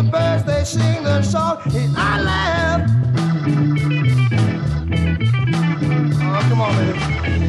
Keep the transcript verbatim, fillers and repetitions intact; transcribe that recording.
the birds, they sing their song. I laugh. Oh, come on, baby.